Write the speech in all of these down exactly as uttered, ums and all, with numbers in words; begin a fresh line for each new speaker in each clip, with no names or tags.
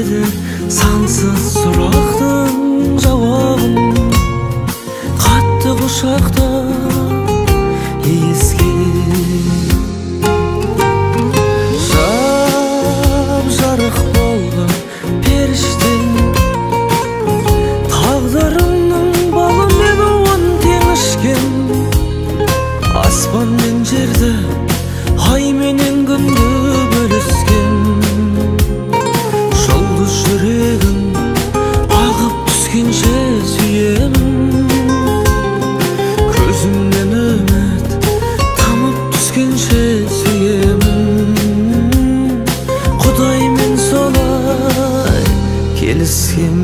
еді сансыз сұрақтың жауабын, қатты құшақта иіскеп. Жап-жарық болған періштем, тағдырымның балымен уын тең ішкен, аспан мен жерді, ай менен күнді бөліскен. Жұлдыз жүрегім ағып түскенше сүйемін, көзімнен үміт тамып түскенше сүйемін. Құдаймен солай келіскен.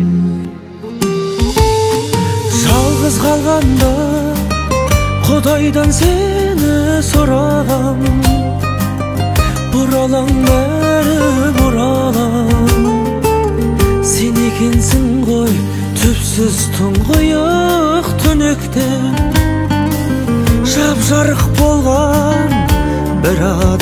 Жалғыз қалғанда Құдайдан сені сұрағам, бұралаң бәрі бұралаң. Сен екенсің ғой түпсіз тұңғиық түнекте, жап-жарық болған бір